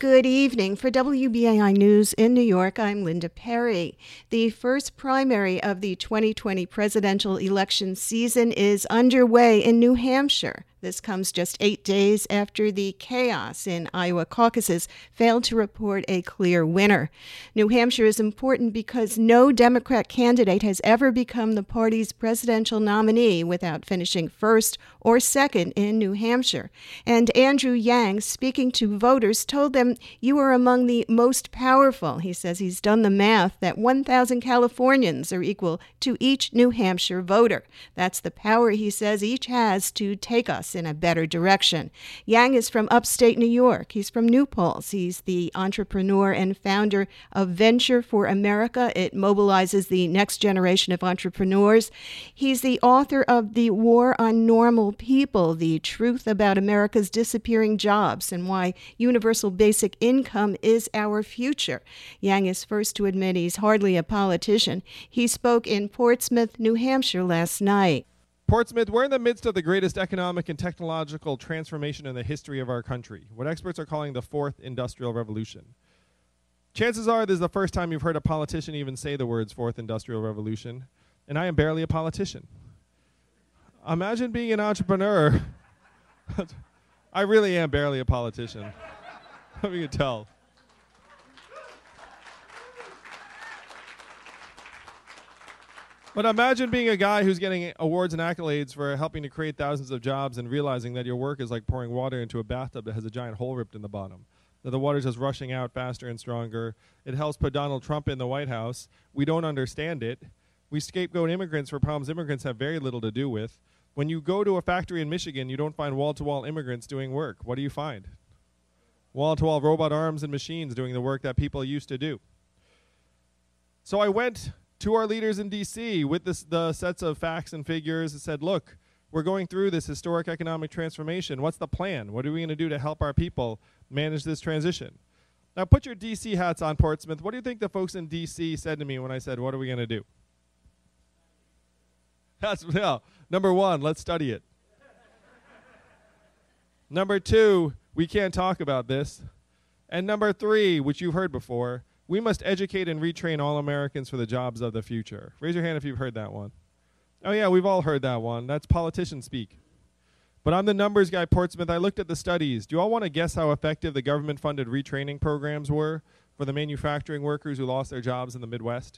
Good evening. For WBAI News in New York, I'm Linda Perry. The first primary of the 2020 presidential election season is underway in New Hampshire. This comes just 8 days after the chaos in Iowa caucuses failed to report a clear winner. New Hampshire is important because no Democrat candidate has ever become the party's presidential nominee without finishing first or second in New Hampshire. And Andrew Yang, speaking to voters, told them, "You are among the most powerful." He says he's done the math that 1,000 Californians are equal to each New Hampshire voter. That's the power, he says, each has to take us in a better direction. Yang is from upstate New York. He's from New Paltz. He's the entrepreneur and founder of Venture for America. It mobilizes the next generation of entrepreneurs. He's the author of The War on Normal People, The Truth About America's Disappearing Jobs and Why Universal Basic Income is Our Future. Yang is first to admit he's hardly a politician. He spoke in Portsmouth, New Hampshire last night. Portsmouth, we're in the midst of the greatest economic and technological transformation in the history of our country, what experts are calling the Fourth Industrial Revolution. Chances are this is the first time you've heard a politician even say the words Fourth Industrial Revolution, and I am barely a politician. Imagine being an entrepreneur. I really am barely a politician. Hope you can tell. But imagine being a guy who's getting awards and accolades for helping to create thousands of jobs and realizing that your work is like pouring water into a bathtub that has a giant hole ripped in the bottom. That the water's just rushing out faster and stronger. It helps put Donald Trump in the White House. We don't understand it. We scapegoat immigrants for problems immigrants have very little to do with. When you go to a factory in Michigan, you don't find wall-to-wall immigrants doing work. What do you find? Wall-to-wall robot arms and machines doing the work that people used to do. So I went to our leaders in D.C. with the sets of facts and figures and said, look, we're going through this historic economic transformation. What's the plan? What are we going to do to help our people manage this transition? Now put your D.C. hats on, Portsmouth. What do you think the folks in D.C. said to me when I said, what are we going to do? Number one, let's study it. Number two, we can't talk about this. And number three, which you've heard before, we must educate and retrain all Americans for the jobs of the future. Raise your hand if you've heard that one. Oh yeah, we've all heard that one. That's politician speak. But I'm the numbers guy, Portsmouth. I looked at the studies. Do you all want to guess how effective the government-funded retraining programs were for the manufacturing workers who lost their jobs in the Midwest?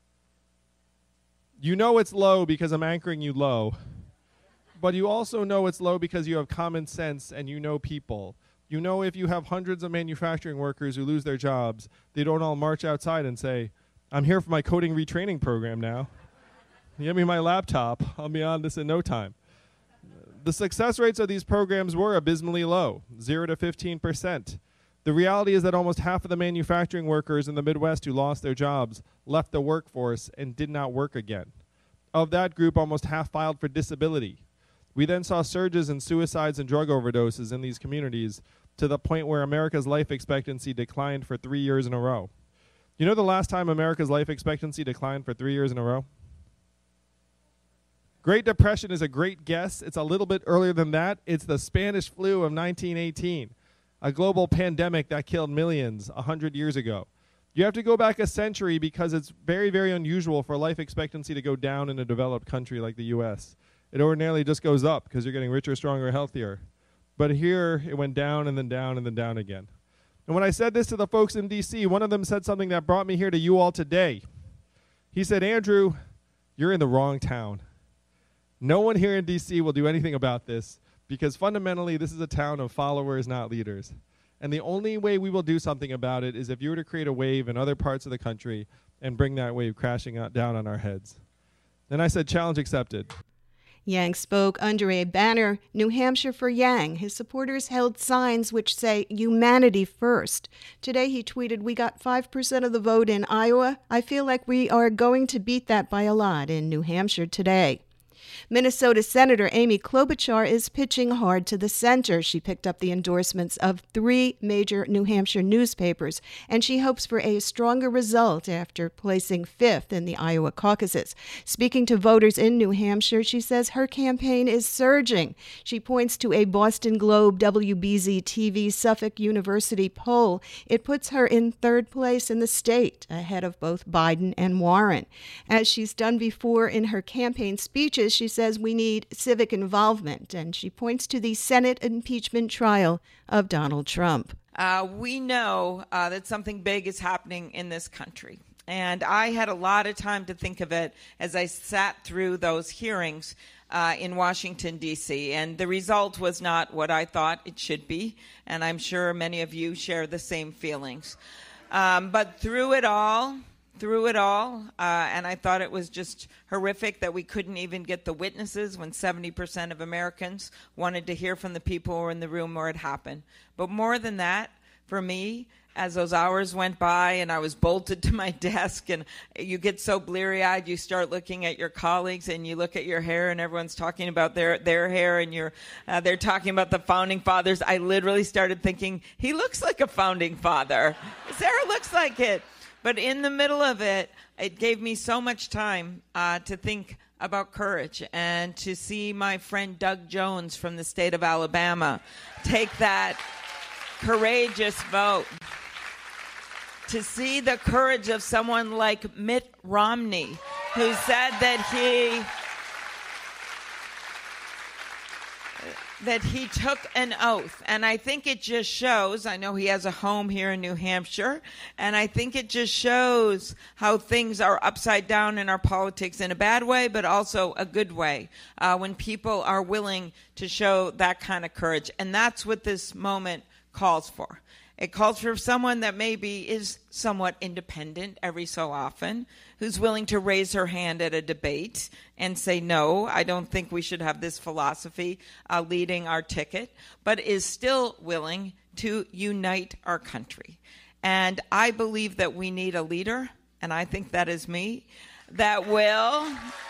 You know it's low because I'm anchoring you low. But you also know it's low because you have common sense and you know people. You know if you have hundreds of manufacturing workers who lose their jobs, they don't all march outside and say, I'm here for my coding retraining program now. Give me my laptop. I'll be on this in no time. The success rates of these programs were abysmally low, 0 to 15%. The reality is that almost half of the manufacturing workers in the Midwest who lost their jobs left the workforce and did not work again. Of that group, almost half filed for disability. We then saw surges in suicides and drug overdoses in these communities to the point where America's life expectancy declined for 3 years in a row. You know the last time America's life expectancy declined for 3 years in a row? Great Depression is a great guess. It's a little bit earlier than that. It's the Spanish flu of 1918, a global pandemic that killed millions 100 years ago. You have to go back a century because it's very, very unusual for life expectancy to go down in a developed country like the U.S. It ordinarily just goes up because you're getting richer, stronger, healthier. But here, it went down and then down and then down again. And when I said this to the folks in D.C., one of them said something that brought me here to you all today. He said, Andrew, you're in the wrong town. No one here in D.C. will do anything about this because fundamentally this is a town of followers, not leaders. And the only way we will do something about it is if you were to create a wave in other parts of the country and bring that wave crashing down on our heads. Then I said, challenge accepted. Yang spoke under a banner, New Hampshire for Yang. His supporters held signs which say, humanity first. Today he tweeted, we got 5% of the vote in Iowa. I feel like we are going to beat that by a lot in New Hampshire today. Minnesota Senator Amy Klobuchar is pitching hard to the center. She picked up the endorsements of 3 major New Hampshire newspapers, and she hopes for a stronger result after placing 5th in the Iowa caucuses. Speaking to voters in New Hampshire, she says her campaign is surging. She points to a Boston Globe WBZ-TV Suffolk University poll. It puts her in 3rd place in the state, ahead of both Biden and Warren. As she's done before in her campaign speeches, she says we need civic involvement, and she points to the Senate impeachment trial of Donald Trump. We know that something big is happening in this country. And I had a lot of time to think of it as I sat through those hearings in Washington, D.C. And the result was not what I thought it should be. And I'm sure many of you share the same feelings. But through it all, and I thought it was just horrific that we couldn't even get the witnesses when 70% of Americans wanted to hear from the people who were in the room where it happened. But more than that, for me, as those hours went by and I was bolted to my desk and you get so bleary-eyed, you start looking at your colleagues and you look at your hair and everyone's talking about their hair and they're talking about the Founding Fathers. I literally started thinking, he looks like a Founding Father. Sarah looks like it. But in the middle of it, it gave me so much time to think about courage and to see my friend Doug Jones from the state of Alabama take that courageous vote. To see the courage of someone like Mitt Romney, who said that he took an oath. And I think it just shows, I know he has a home here in New Hampshire, and I think it just shows how things are upside down in our politics in a bad way, but also a good way, when people are willing to show that kind of courage. And that's what this moment calls for. It calls for someone that maybe is somewhat independent every so often, who's willing to raise her hand at a debate and say, no, I don't think we should have this philosophy leading our ticket, but is still willing to unite our country. And I believe that we need a leader, and I think that is me, that will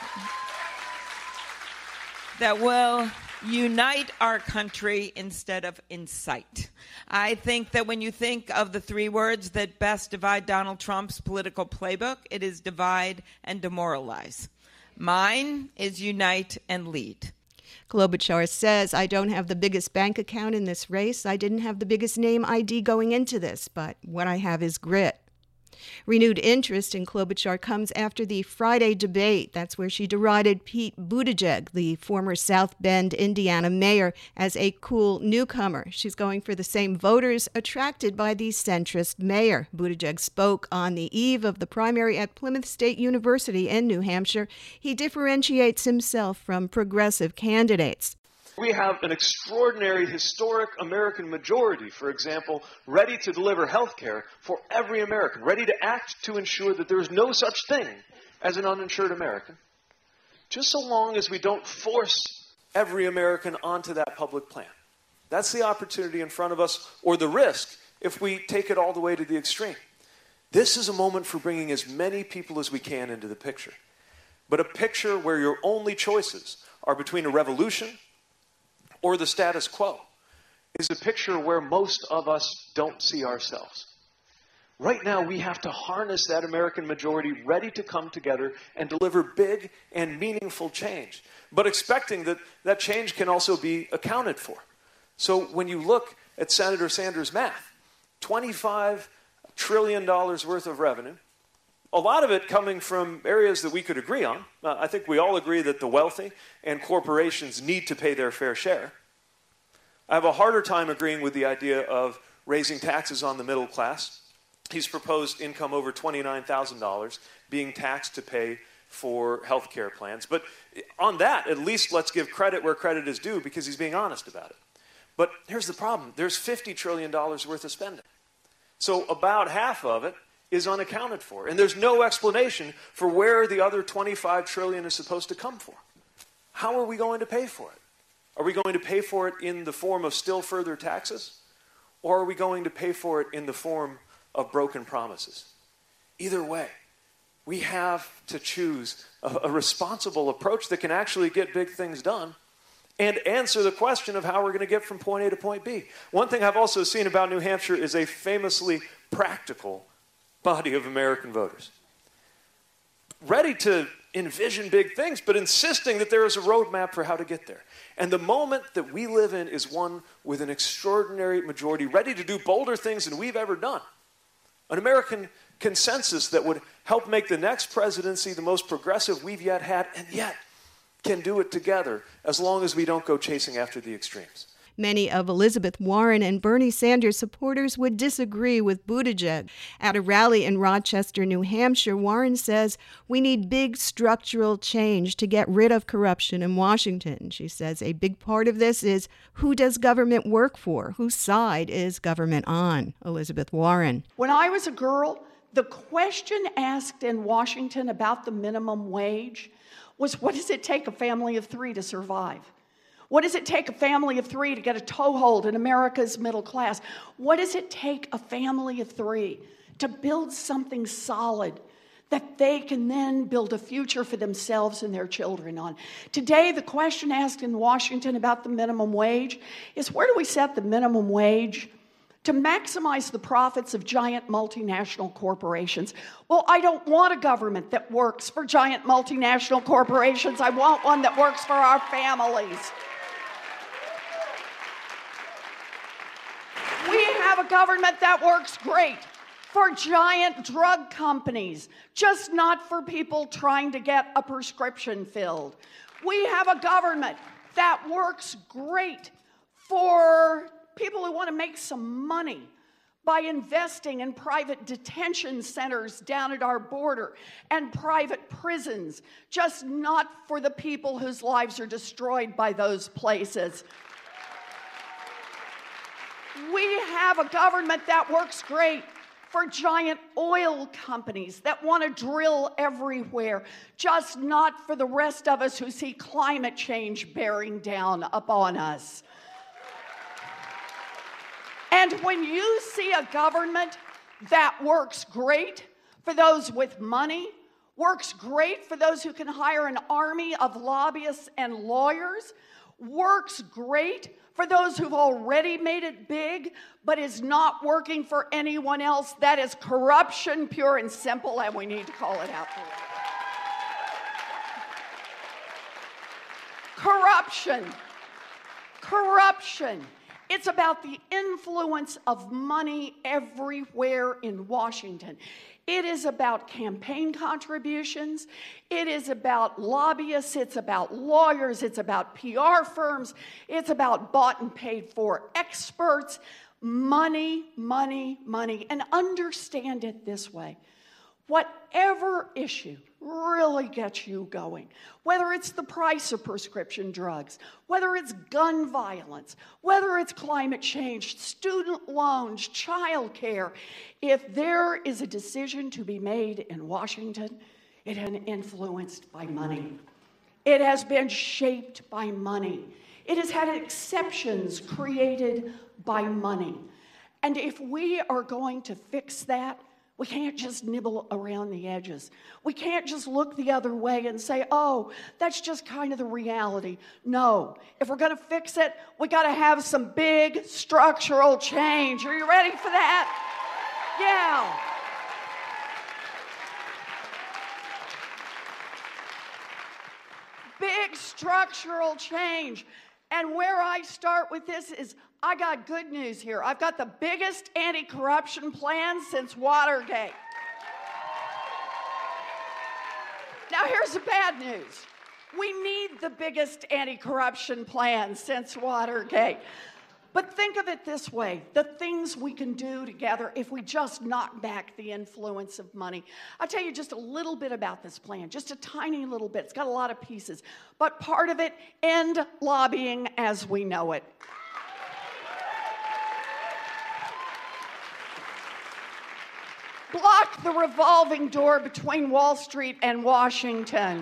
unite our country instead of incite. I think that when you think of the 3 words that best divide Donald Trump's political playbook, it is divide and demoralize. Mine is unite and lead. Klobuchar says, I don't have the biggest bank account in this race. I didn't have the biggest name ID going into this, but what I have is grit. Renewed interest in Klobuchar comes after the Friday debate. That's where she derided Pete Buttigieg, the former South Bend, Indiana mayor, as a cool newcomer. She's going for the same voters attracted by the centrist mayor. Buttigieg spoke on the eve of the primary at Plymouth State University in New Hampshire. He differentiates himself from progressive candidates. We have an extraordinary, historic American majority, for example, ready to deliver health care for every American, ready to act to ensure that there is no such thing as an uninsured American, just so long as we don't force every American onto that public plan. That's the opportunity in front of us, or the risk, if we take it all the way to the extreme. This is a moment for bringing as many people as we can into the picture, but a picture where your only choices are between a revolution or the status quo is a picture where most of us don't see ourselves. Right now, we have to harness that American majority ready to come together and deliver big and meaningful change, but expecting that that change can also be accounted for. So when you look at Senator Sanders' math, $25 trillion worth of revenue, a lot of it coming from areas that we could agree on. I think we all agree that the wealthy and corporations need to pay their fair share. I have a harder time agreeing with the idea of raising taxes on the middle class. He's proposed income over $29,000 being taxed to pay for health care plans. But on that, at least let's give credit where credit is due, because he's being honest about it. But here's the problem. There's $50 trillion worth of spending. So about half of it is unaccounted for. And there's no explanation for where the other $25 trillion is supposed to come from. How are we going to pay for it? Are we going to pay for it in the form of still further taxes? Or are we going to pay for it in the form of broken promises? Either way, We have to choose a responsible approach that can actually get big things done and answer the question of how we're going to get from point A to point B. One thing I've also seen about New Hampshire is a famously practical body of American voters. Ready to envision big things, but insisting that there is a roadmap for how to get there. And the moment that we live in is one with an extraordinary majority ready to do bolder things than we've ever done. An American consensus that would help make the next presidency the most progressive we've yet had, and yet can do it together as long as we don't go chasing after the extremes. Many of Elizabeth Warren and Bernie Sanders supporters would disagree with Buttigieg. At a rally in Rochester, New Hampshire, Warren says, "We need big structural change to get rid of corruption in Washington." She says a big part of this is who does government work for? Whose side is government on? Elizabeth Warren. When I was a girl, the question asked in Washington about the minimum wage was, what does it take a family of three to survive? What does it take a family of three to get a toehold in America's middle class? What does it take a family of three to build something solid that they can then build a future for themselves and their children on? Today, the question asked in Washington about the minimum wage is, where do we set the minimum wage to maximize the profits of giant multinational corporations? Well, I don't want a government that works for giant multinational corporations. I want one that works for our families. We have a government that works great for giant drug companies, just not for people trying to get a prescription filled. We have a government that works great for people who want to make some money by investing in private detention centers down at our border and private prisons, just not for the people whose lives are destroyed by those places. We have a government that works great for giant oil companies that want to drill everywhere, just not for the rest of us who see climate change bearing down upon us. And when you see a government that works great for those with money, works great for those who can hire an army of lobbyists and lawyers, works great for those who've already made it big, but is not working for anyone else, that is corruption, pure and simple, and we need to call it out for it. Corruption. Corruption. It's about the influence of money everywhere in Washington. It is about campaign contributions. It is about lobbyists. It's about lawyers. It's about PR firms. It's about bought and paid for experts. Money, money, money. And understand it this way. Whatever issue really gets you going, whether it's the price of prescription drugs, whether it's gun violence, whether it's climate change, student loans, child care, if there is a decision to be made in Washington, it has been influenced by money. It has been shaped by money. It has had exceptions created by money. And if we are going to fix that, we can't just nibble around the edges. We can't just look the other way and say, oh, that's just kind of the reality. No, if we're going to fix it, we got to have some big structural change. Are you ready for that? Yeah. Big structural change. And where I start with this is, I got good news here. I've got the biggest anti-corruption plan since Watergate. Now here's the bad news. We need the biggest anti-corruption plan since Watergate. But think of it this way, the things we can do together if we just knock back the influence of money. I'll tell you just a little bit about this plan, just a tiny little bit. It's got a lot of pieces. But part of it, end lobbying as we know it. Block the revolving door between Wall Street and Washington.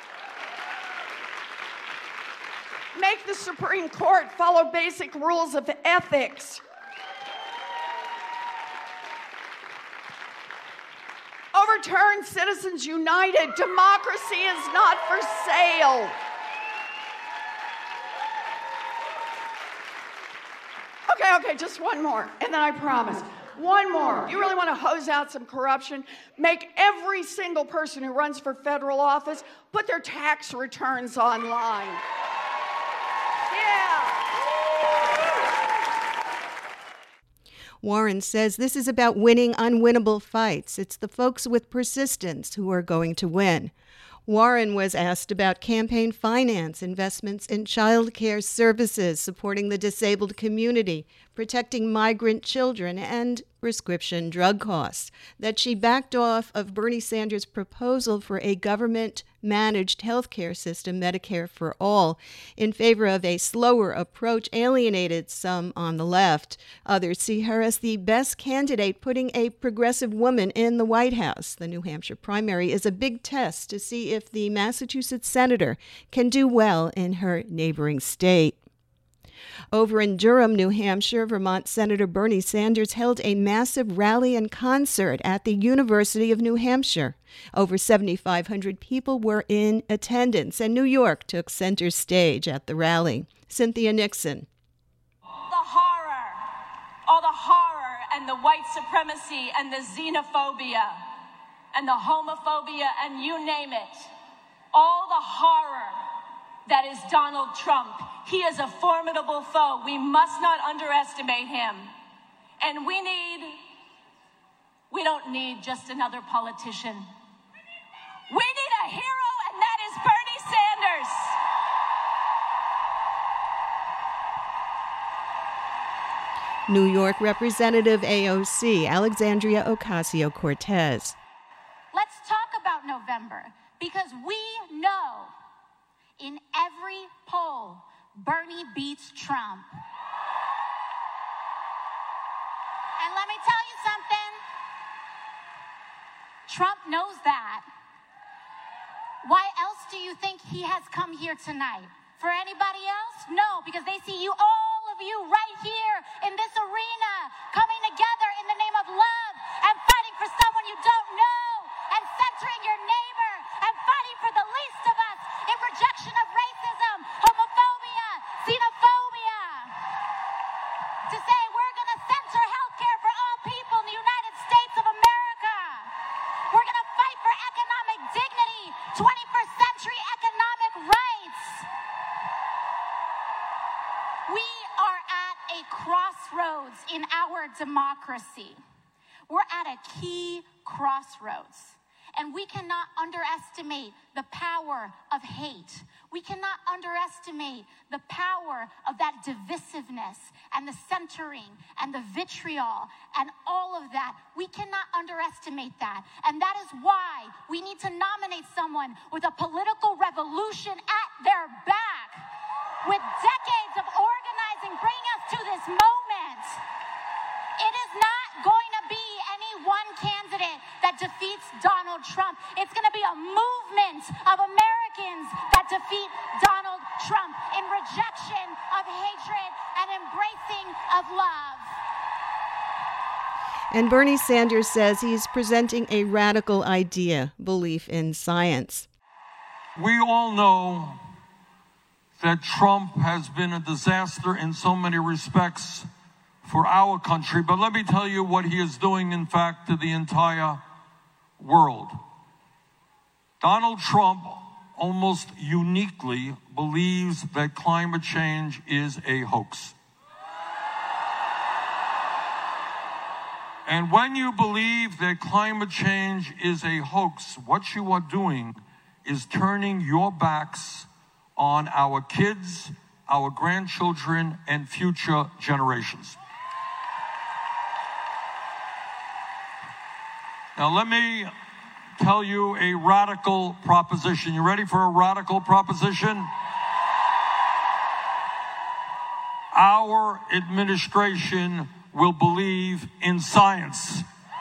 Make the Supreme Court follow basic rules of ethics. overturn Citizens United. Democracy is not for sale. Okay, just one more, and then I promise. One more. You really want to hose out some corruption? Make every single person who runs for federal office put their tax returns online. Yeah. Warren says this is about winning unwinnable fights. It's the folks with persistence who are going to win. Warren was asked about campaign finance, investments in child care services, supporting the disabled community, protecting migrant children, and prescription drug costs. That she backed off of Bernie Sanders' proposal for a government-managed health care system, Medicare for All, in favor of a slower approach, alienated some on the left. Others see her as the best candidate, putting a progressive woman in the White House. The New Hampshire primary is a big test to see if the Massachusetts senator can do well in her neighboring state. Over in Durham, New Hampshire, Vermont Senator Bernie Sanders held a massive rally and concert at the University of New Hampshire. Over 7,500 people were in attendance, and New York took center stage at the rally. Cynthia Nixon. The horror and the white supremacy and the xenophobia and the homophobia and you name it, all the horror that is Donald Trump. He is a formidable foe. We must not underestimate him. And we don't need just another politician. We need a hero, and that is Bernie Sanders. New York Representative AOC, Alexandria Ocasio-Cortez. Let's talk about November, because we know in every poll, Bernie beats Trump. And let me tell you something. Trump knows that. Why else do you think he has come here tonight? For anybody else? No, because they see you, all of you right here in this arena, coming together in the name of love and fighting for someone you don't know and centering your neighbor and fighting for the least of us in rejection of racism, homophobia, xenophobia. To say we're going to center healthcare for all people in the United States of America. We're going to fight for economic dignity, 21st century economic rights. We are at a crossroads in our democracy. We're at a key crossroads. And we cannot underestimate the power of hate. We cannot underestimate the power of that divisiveness and the centering and the vitriol and all of that. We cannot underestimate that. And that is why we need to nominate someone with a political revolution at their back, with decades of organizing bringing us to this moment. It is not going to be any one candidate that defeats Donald Trump. It's going to be a movement of Americans that defeat Donald Trump in rejection of hatred and embracing of love. And Bernie Sanders says he's presenting a radical idea, belief in science. We all know that Trump has been a disaster in so many respects for our country, but let me tell you what he is doing, in fact, to the entire world. Donald Trump almost uniquely believes that climate change is a hoax. And when you believe that climate change is a hoax, what you are doing is turning your backs on our kids, our grandchildren, and future generations. Now, let me tell you a radical proposition. You ready for a radical proposition? Our administration will believe in science.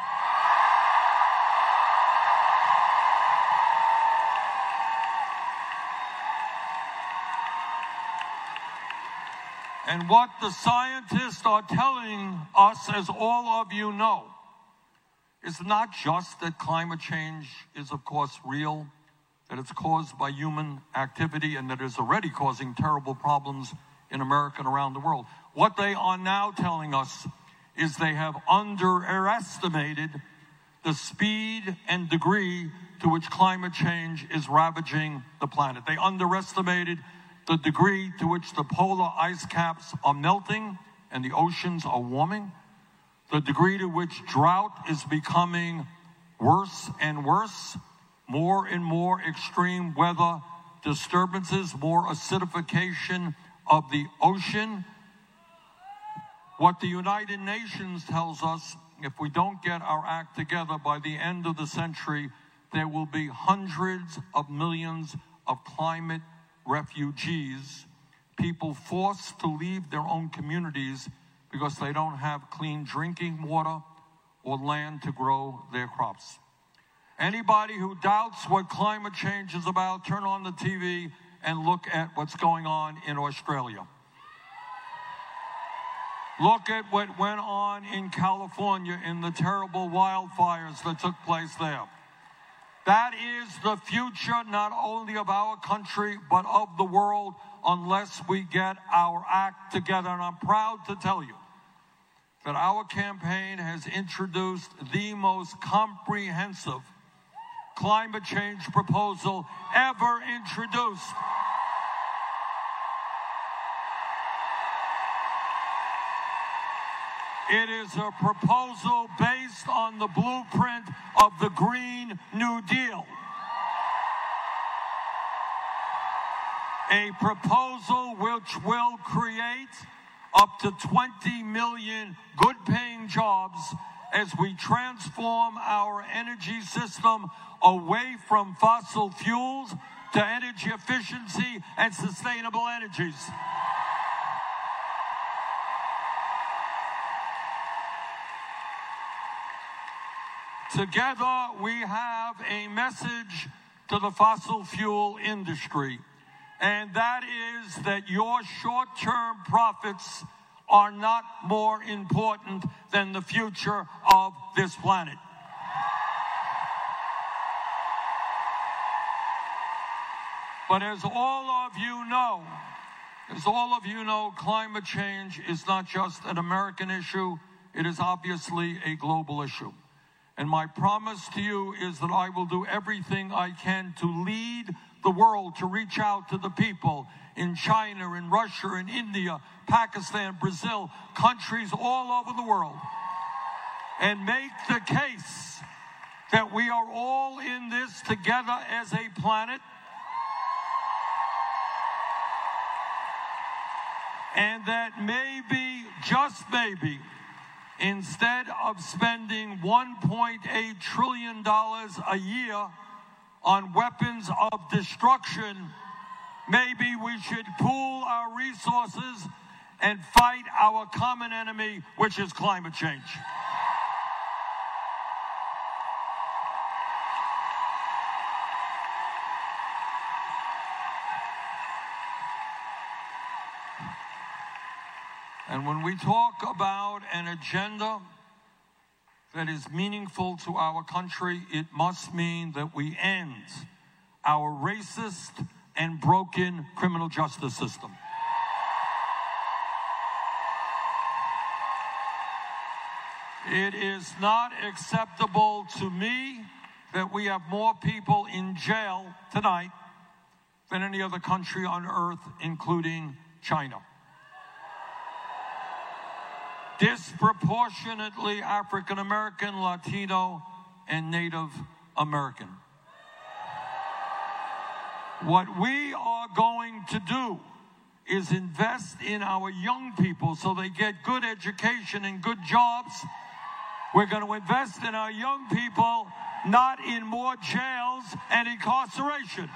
And what the scientists are telling us, as all of you know, is not just that climate change is, of course, real, that it's caused by human activity, and that is already causing terrible problems in America and around the world. What they are now telling us is they have underestimated the speed and degree to which climate change is ravaging the planet. They underestimated the degree to which the polar ice caps are melting and the oceans are warming, the degree to which drought is becoming worse and worse, more and more extreme weather disturbances, more acidification of the ocean. What the United Nations tells us, if we don't get our act together by the end of the century, there will be hundreds of millions of climate refugees, people forced to leave their own communities because they don't have clean drinking water or land to grow their crops. Anybody who doubts what climate change is about, turn on the TV and look at what's going on in Australia. Look at what went on in California in the terrible wildfires that took place there. That is the future not only of our country, but of the world, unless we get our act together. And I'm proud to tell you that our campaign has introduced the most comprehensive climate change proposal ever introduced. It is a proposal based on the blueprint of the Green New Deal. A proposal which will create up to 20 million good-paying jobs as we transform our energy system away from fossil fuels to energy efficiency and sustainable energies. Together, we have a message to the fossil fuel industry, and that is that your short-term profits are not more important than the future of this planet. But as all of you know, climate change is not just an American issue, it is obviously a global issue. And my promise to you is that I will do everything I can to lead the world, to reach out to the people in China, in Russia, in India, Pakistan, Brazil, countries all over the world, and make the case that we are all in this together as a planet, and that maybe, just maybe, instead of spending $1.8 trillion a year on weapons of destruction, maybe we should pool our resources and fight our common enemy, which is climate change. And when we talk about an agenda that is meaningful to our country, it must mean that we end our racist and broken criminal justice system. It is not acceptable to me that we have more people in jail tonight than any other country on earth, including China. Disproportionately African American, Latino, and Native American. What we are going to do is invest in our young people so they get good education and good jobs. We're going to invest in our young people, not in more jails and incarceration.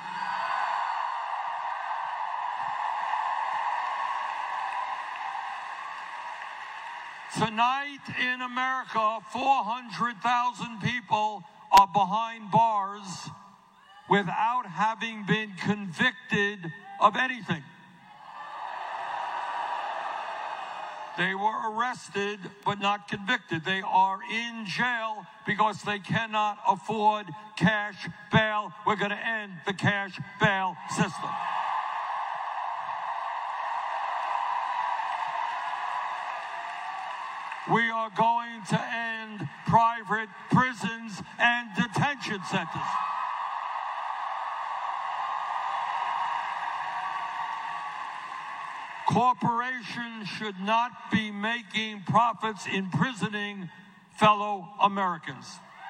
Tonight in America, 400,000 people are behind bars without having been convicted of anything. They were arrested but not convicted. They are in jail because they cannot afford cash bail. We're going to end the cash bail system. We are going to end private prisons and detention centers. Corporations should not be making profits imprisoning fellow Americans.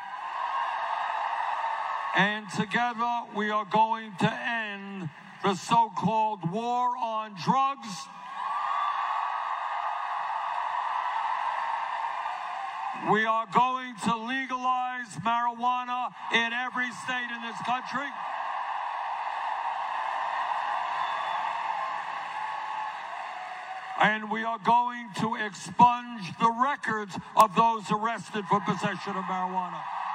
And together we are going to end the so-called war on drugs. We are going to legalize marijuana in every state in this country. And we are going to expunge the records of those arrested for possession of marijuana.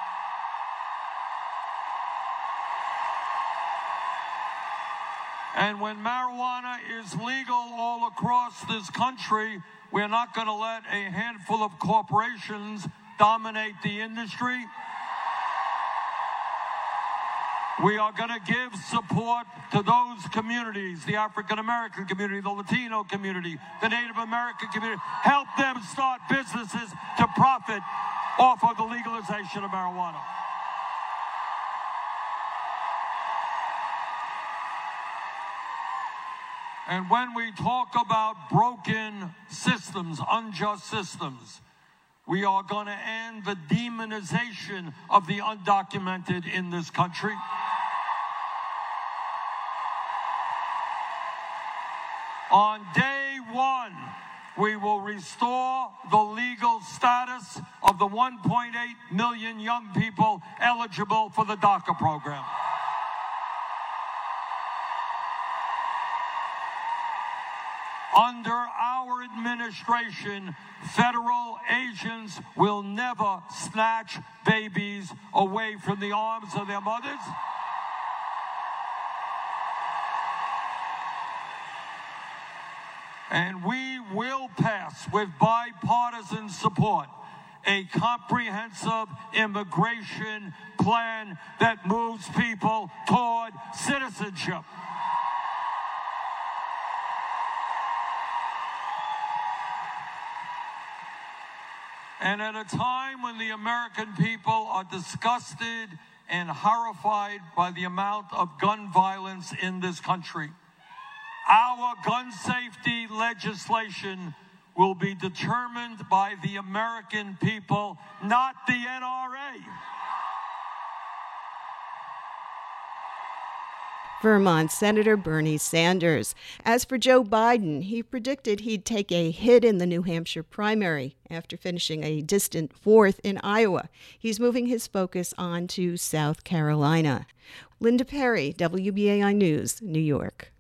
And when marijuana is legal all across this country, we're not going to let a handful of corporations dominate the industry. We are going to give support to those communities, the African American community, the Latino community, the Native American community. Help them start businesses to profit off of the legalization of marijuana. And when we talk about broken systems, unjust systems, we are going to end the demonization of the undocumented in this country. On day one, we will restore the legal status of the 1.8 million young people eligible for the DACA program. Under our administration, federal agents will never snatch babies away from the arms of their mothers. And we will pass, with bipartisan support, a comprehensive immigration plan that moves people toward citizenship. And at a time when the American people are disgusted and horrified by the amount of gun violence in this country, our gun safety legislation will be determined by the American people, not the NRA. Vermont Senator Bernie Sanders. As for Joe Biden, he predicted he'd take a hit in the New Hampshire primary after finishing a distant fourth in Iowa. He's moving his focus on to South Carolina. Linda Perry, WBAI News, New York.